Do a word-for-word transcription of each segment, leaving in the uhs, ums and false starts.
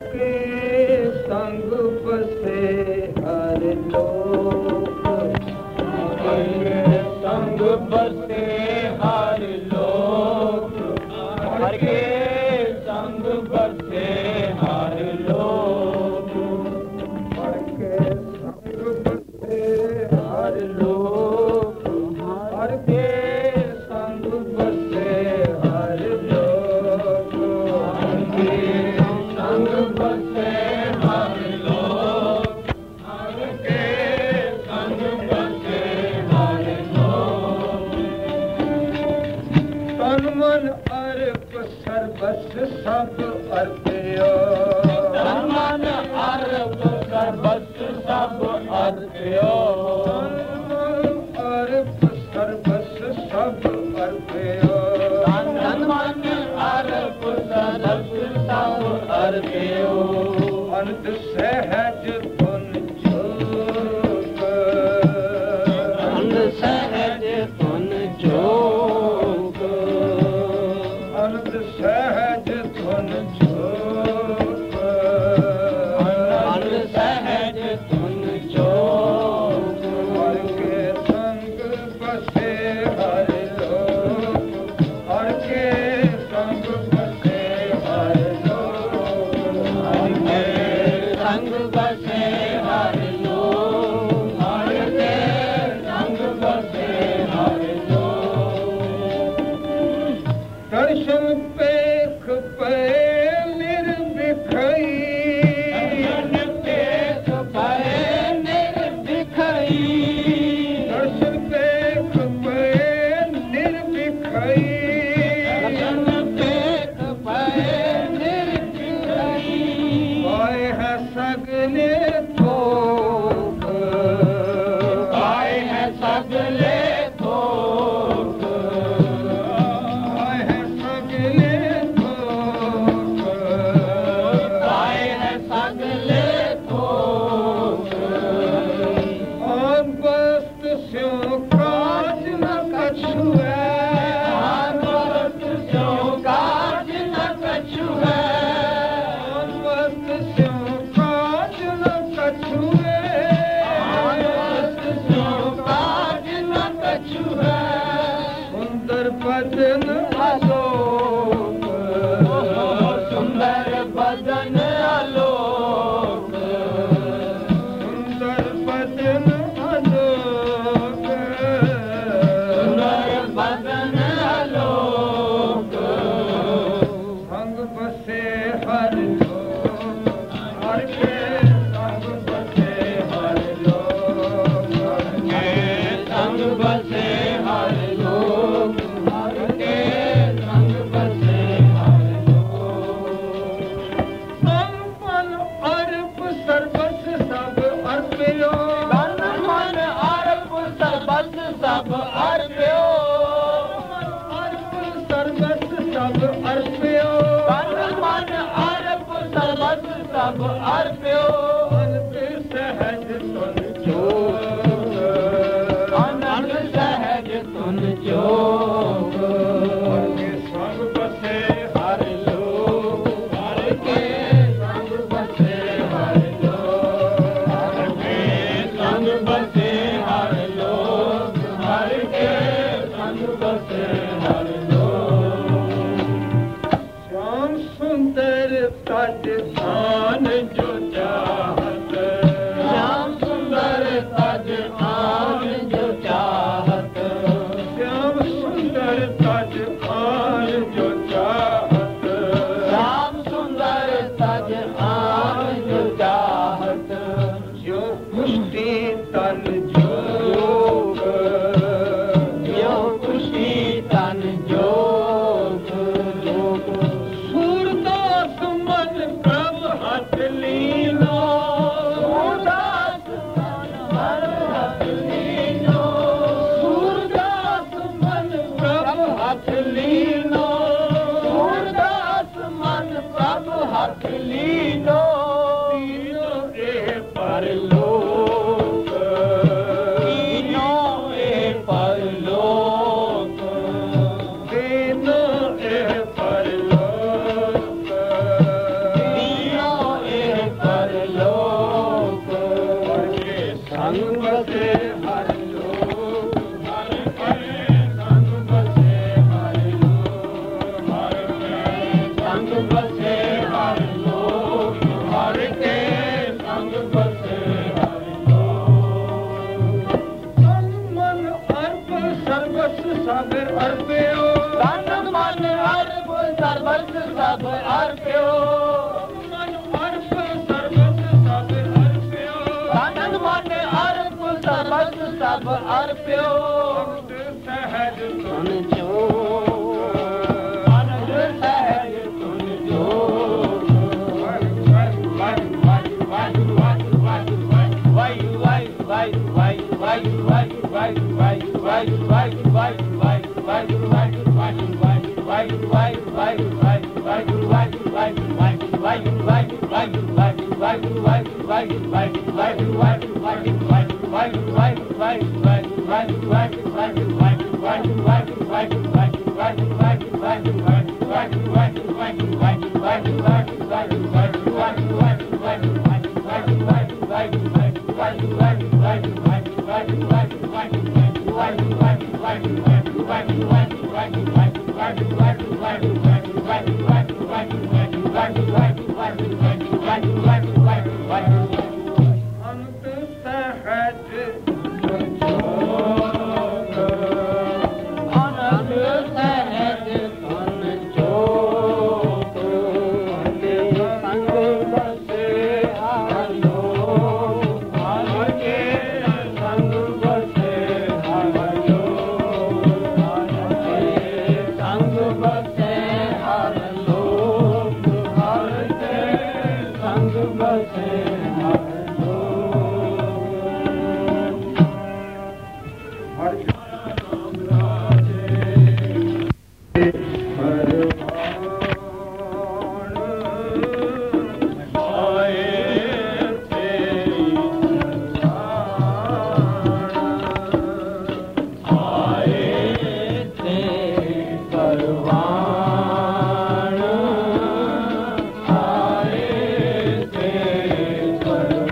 के संग बसे हर लोक, हर के संग बसे हर लोक, हर के संग बसे हर लोक, हर के संग बसे हर लोक, हर के संग बसे हर लोक, हर के संग बसे हर लोक, हर के संग बसे हर लोक। तन मन अर्प सर्वस्व सब अर्प्यो, तन मन अर्प सर्वस्व सब अर्प्यो, तन मन अर्प सर्वस्व सब अर्प्यो, तन मन अर्प सर्वस्व सब अर्प्यो। अंत सहज धुन जोग, अंत सहज धुन जोग, अंत सहज धुन जोग, अंत सहज धुन जोग। हर के संग बसे हर लोक, हर के संग बसे हर लोक, हर के संग बसे हर लोक, हर के संग बसे हर लोक। दर्शन पेख पे निर्भिखई, दर्शन पेख पे निर्भिखई, दर्शन पेख पे निर्भिखई, दर्शन पेख पे निर्भिखई। पाए है सगले थोक, पाए है सगले थोक, पाए है सगले थोक, पाए है सगले थोक। और वस्त स्यों काज न कछु है, और वस्त स्यों काज न कछु है, और वस्त स्यों काज न कछु है, और वस्त स्यों काज न कछु है। सुंदर बदन आलोक, सुंदर बदन आलोक, सुंदर बदन आलोक, सुंदर बदन आलोक। संग बसे हर लोक, हर के संग बसे हर लोक, हर के संग बसे हर लोक, हर के संग बसे हर लोक। तन मन अर्प सर्वस्व सब अर्प्यो, तन मन अर्प सर्वस्व सब अर्प्यो, अर्प सर्वस्व सब अर्प्यो, तन मन अर्प सर्वस्व सब अर्प्यो। अंत सहज धुन जोग, अंत सहज धुन जोग। हर के संग बसे हर लोक, हर के संग बसे हर लोक, हर के संग बसे हर लोक, हर के संग बसे हर लोक। श्याम सुंदर तज आन जो चाहत, श्याम सुंदर तज आन जो चाहत, श्याम सुंदर तज आन जो चाहत, श्याम सुंदर तज आन जो चाहत। जो पुष्टि तन जोग, जो पुष्टि तन जोग, जोग। सूरदास मन प्रभ हाथ लीनो, सूरदास मन प्रभ हाथ लीनो, सूरदास मन प्रभ हाथ लीनो, सूरदास मन प्रभ हाथ लीनो। ਸਭ ਅਰਪਿਓ ਸਹਿਜ ਤੁਨ ਜੋ ਅਨੰਦ ਸਹਿਜ ਤੁਨ ਜੋ Bye.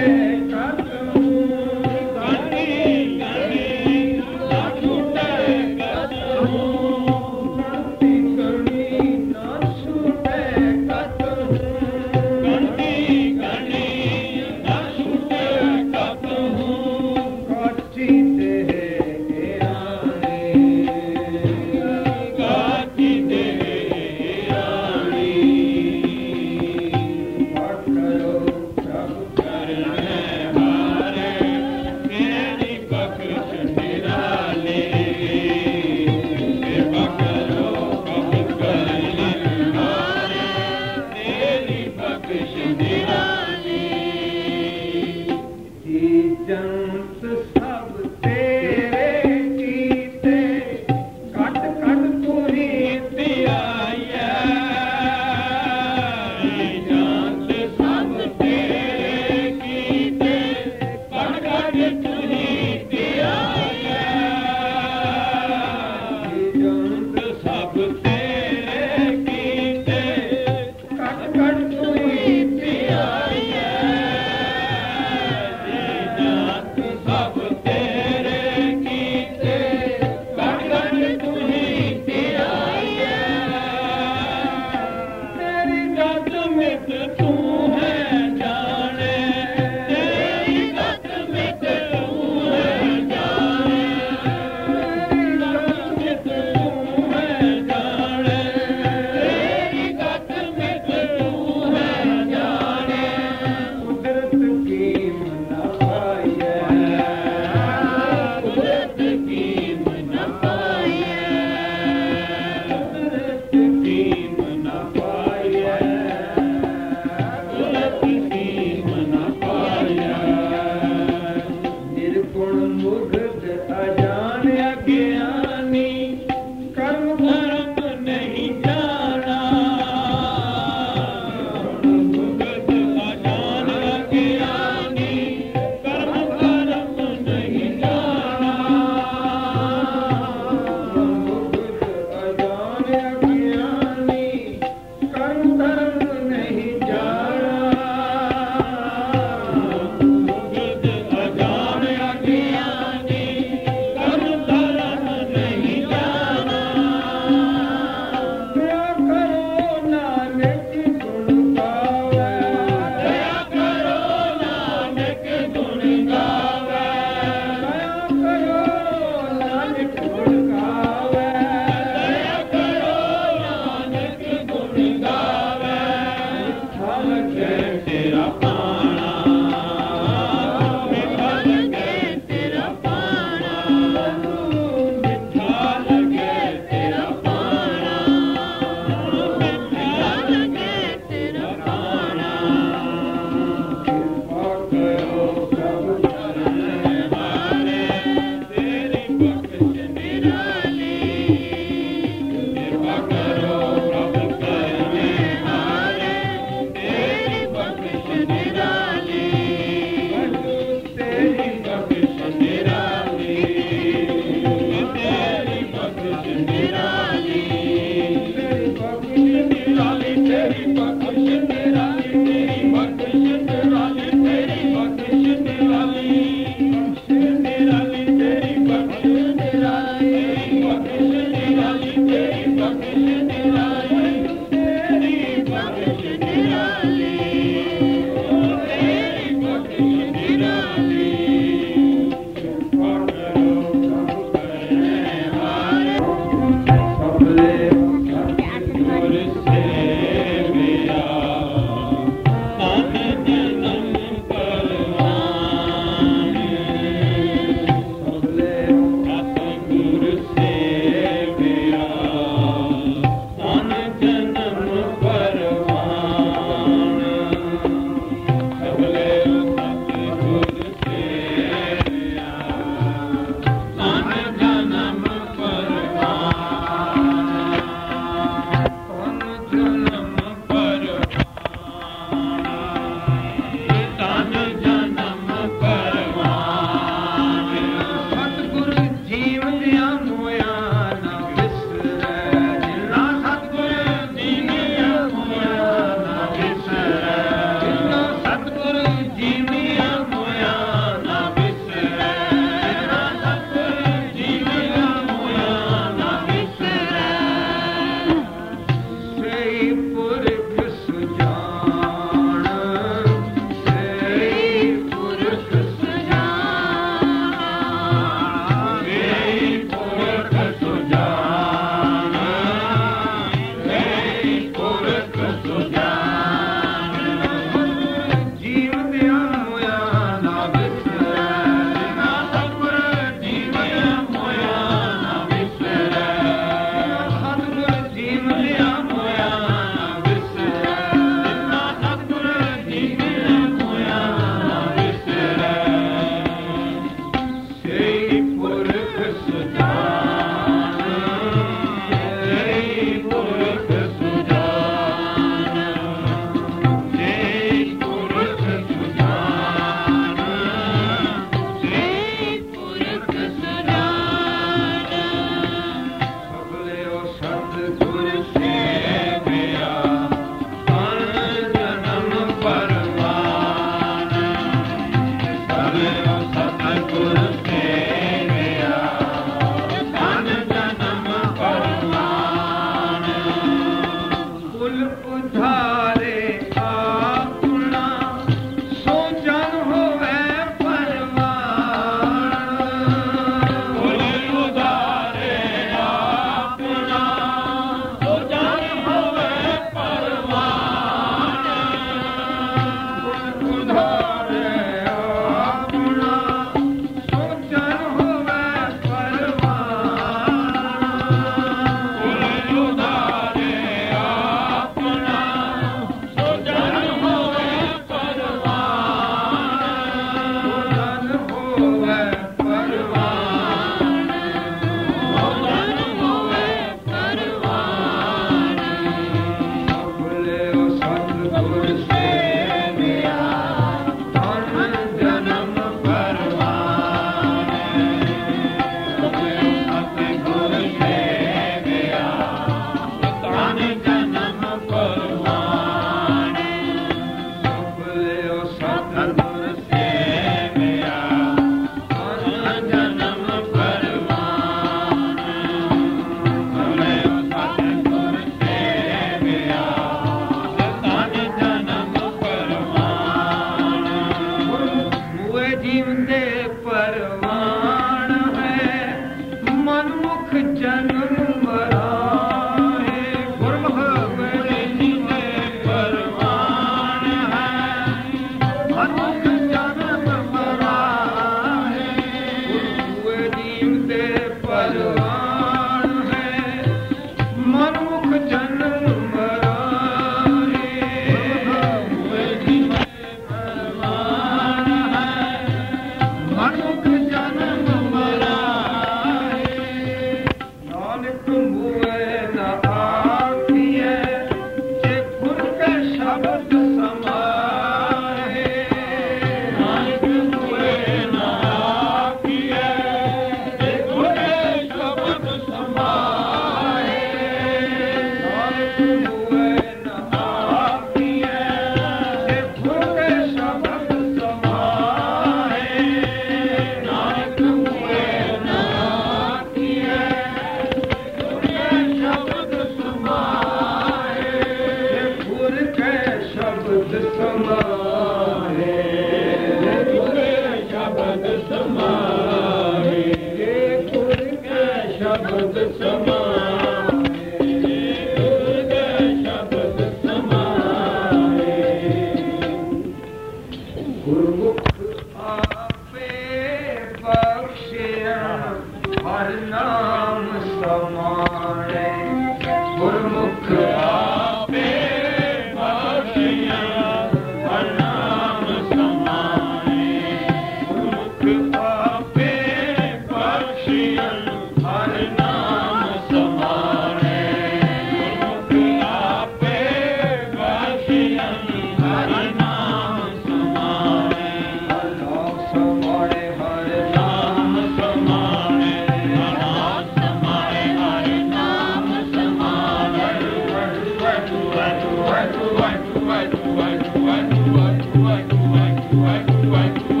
ਸਮਾਣੇ ਗੁਰਮੁਖ ਆਪੇ ਬਖਸ਼ਿਆ ਹਰਿ ਨਾਮ ਸਮਾਣੇ ਗੁਰਮੁਖ ਆਪੇ ਬਖਸ਼ਿਆ ਹਰਿ ਨਾਮ ਸਮਾਣੇ ਗੁਰਮੁਖ ਆਪੇ ਬਖਸ਼ਿਆ ਹਰਿ ਨਾਮ ਸਮਾਣੇ ਨਾਮ ਸਮਾਣੇ ਹਰਿ ਨਾਮ ਸਮਾਣੇ ਨਾਮ ਸਮਾਣੇ ਹਰਿ ਨਾਮ ਸਮਾਣੇ ਵਾਹਿਗੁਰੂ ਵਾਹਿਗੁਰੂ ਵਾਹਿਗੁਰੂ ਵਾਹਿਗੁਰੂ ਵਾਹਿਗੁਰੂ ਵਾਹਿਗੁਰੂ ਵਾਹਿਗੁਰੂ ਵਾਹਿਗੁਰੂ ਵਾਹਿਗੁਰੂ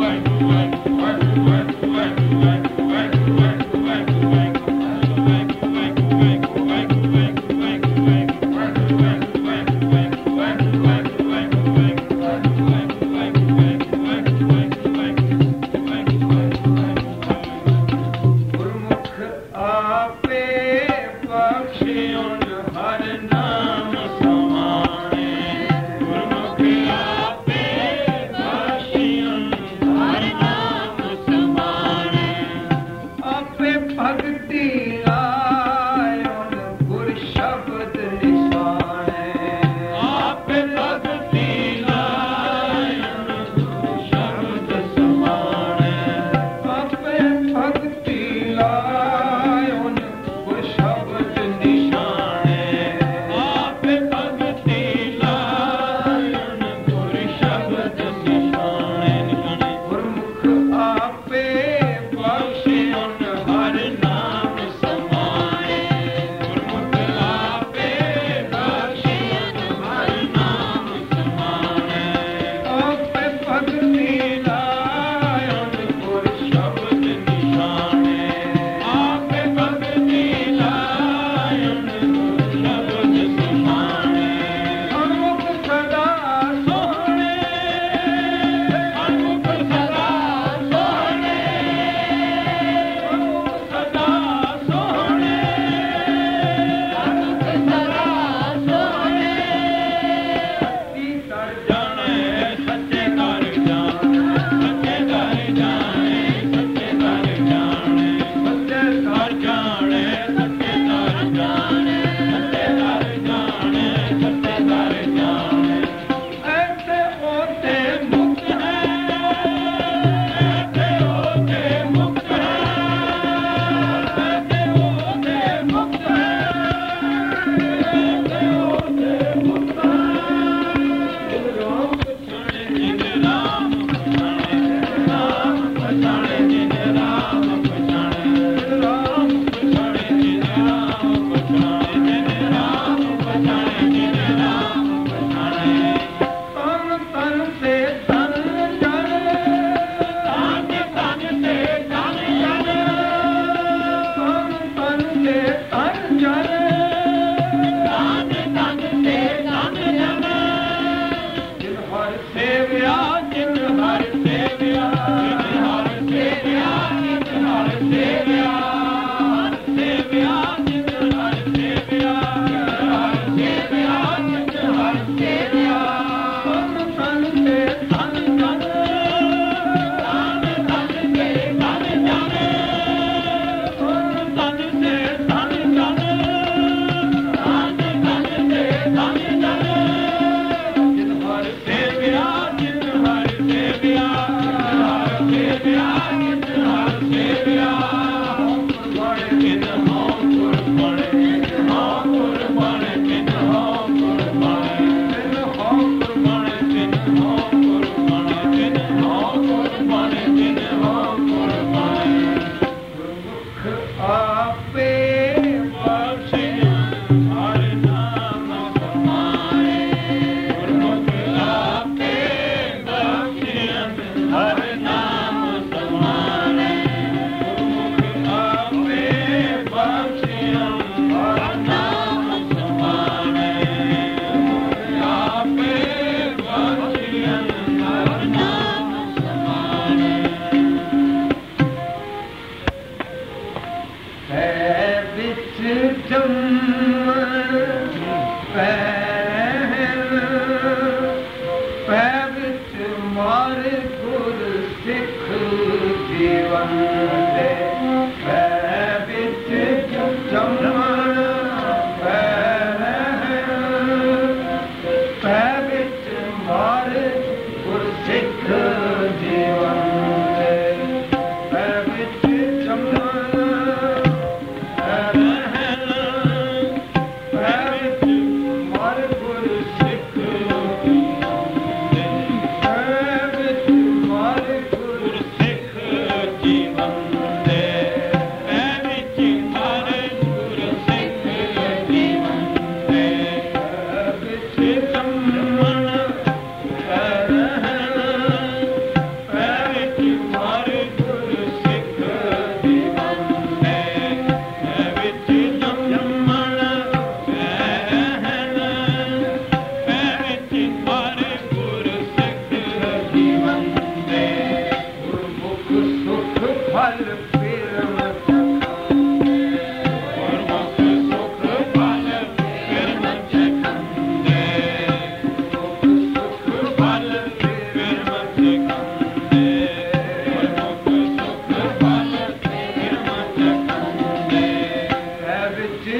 ਗੁਰਮੁਖ ਆਪੇ ਬਖਸ਼ਿਓ ਹਰਿ ਨਾਮ ਸਮਾਣੇ ਗੁਰਮੁਖ ਆਪੇ ਬਖਸ਼ਿਓ ਹਰਿ ਨਾਮ ਸਮਾਣੇ ਆਪੇ ਭਗਤੀ ਆਇਓ ਗੁਰ ਸ਼ਬਦ ਨਿਸ਼ਾਨੇ ਆਪੇ ਭਗਤੀ ਆਇਓ ਗੁਰ ਸ਼ਬਦ ਸਮਾਣੇ ਆਪੇ ਭਗਤੀ ਲਾਇਓ ਗੁਰ ਸ਼ਬਦ ਨਿਸ਼ਾਨੇ ਆਪੇ ਭਗਤੀ ਲਾਇਓ ਗੁਰ ਸ਼ਬਦ ਨਿਸ਼ਾਨੇ ਗੁਰਮੁਖ ਆਪੇ ਬਖਸ਼ਿਓ ਹਰਿ ਨਾਮ ਸਮਾਣੇ ਗੁਰਮੁਖ ਆਪੇ ਬਖਸ਼ਿਓ ਹਰਿ ਨਾਮ ਸਮਾਣੇ ਆਪੇ ਭਗਤੀ ਲਾਇਓ ਗੁਰ ਸ਼ਬਦ ਨਿਸ਼ਾਨੇ ਆਪੇ ਭਗਤੀ ਲਾਇਓ ਗੁਰ ਸ਼ਬਦ ਨਿਸ਼ਾਨੇ ਅਨੁਪ ਸਦਾ ਸੋਹਣੇ ਅਨੁਪ ਸਦਾ ਸੋਹਣੇ ਅਨੁਪ ਸਦਾ ਸੋਹਣੇ ਅਨੁਪ ਸਦਾ ਸੋਹਣੇ ਸੱਚੀ ਕਰ ਜਾਣੇ ਸੱਚੇ ਕਰ ਜਾਣੇ ਸੱਚੇ ਕਰ ਜਾਣੇ ਸੱਚੇ ਕਰ ਜਾਣੇ ਸੱਚੇ ਕਰ ਜਾਣੇ ਸੱਚੇ ਕਰ ਜਾਣੇ ਸੱਚੇ ਕਰ ਜਾਣੇ ਸੱਚੇ ਕਰ ਜਾਣੇ ਐਸੇ ਹੋਤੇ ਮੁਕਤ ਹੈ ਐਸੇ ਹੋਤੇ ਮੁਕਤ ਹੈ ਐਸੇ ਹੋਤੇ ਮੁਕਤ ਹੈ ਐਸੇ ਹੋਤੇ ਮੁਕਤ ਹੈ ਜਿਨ ਰਾਮ ਪਛਾਣੇ ਜਿਨ ਰਾਮ ਪਛਾਣੇ ਰਾਮ ਪਛਾਣੇ ਜਿਨ ਰਾਮ ਪਛਾਣੇ ਜਿਨ ਰਾਮ ਪਛਾਣੇ ਜਿਨ ਰਾਮ ਪਛਾਣੇ ਤਨ ਤਨ ਤੇ ਤਨ ਜਨ ਤਨ ਤਨ ਤੇ ਤਨ ਜਨ ਤਨ ਤਨ ਤੇ ਤਨ ਜਨ ਤਨ ਤਨ ਤੇ ਤਨ ਜਨ ਜਿਨ ਹਰਿ ਸੇਵਿਆ ਜਿਨ ਹਰਿ ਸੇਵਿਆ ਜਿਨ ਹਰਿ ਸੇਵਿਆ ਜਿਨ ਹਰਿ ਸੇਵਿਆ ਹਰਿ ਸੇਵਿਆ ਜਿਨ ਹਰਿ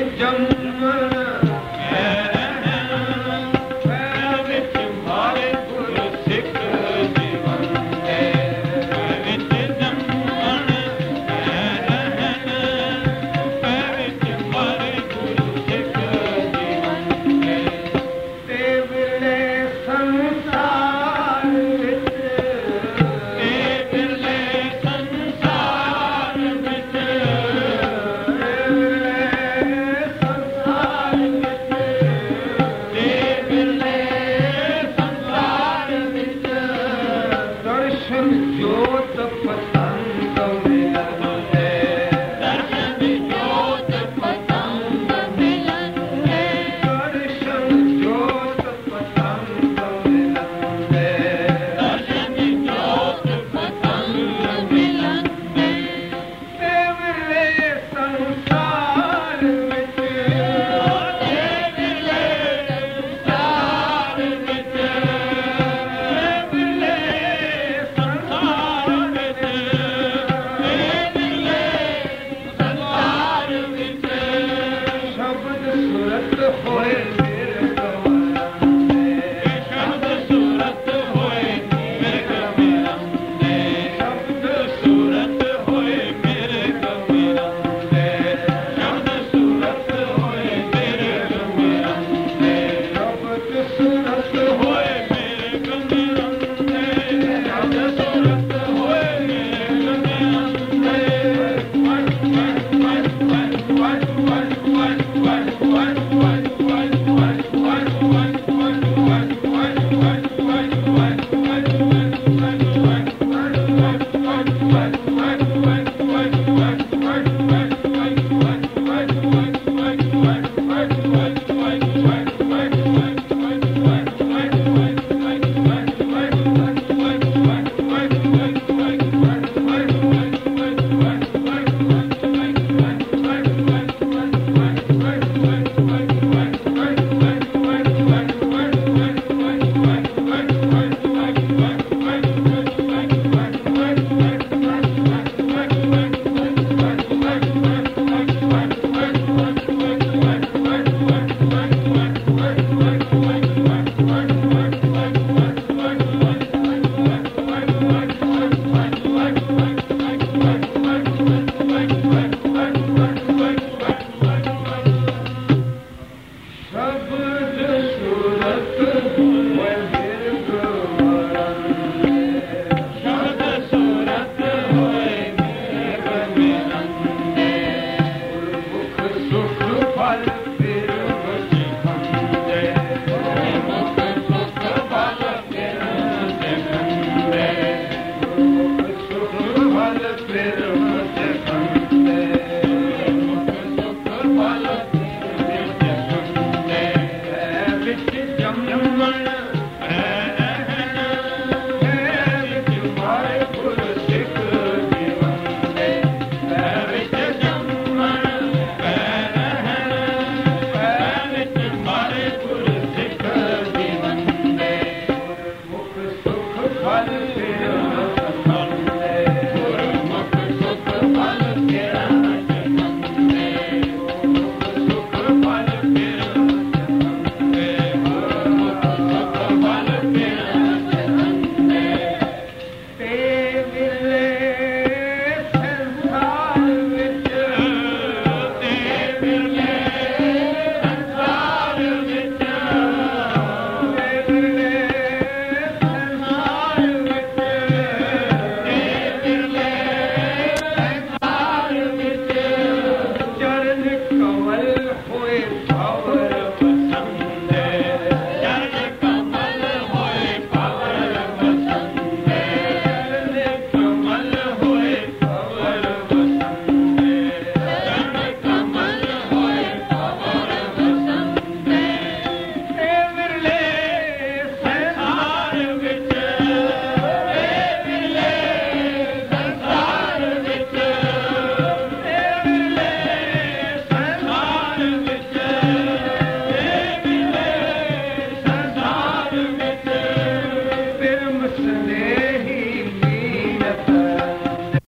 Fal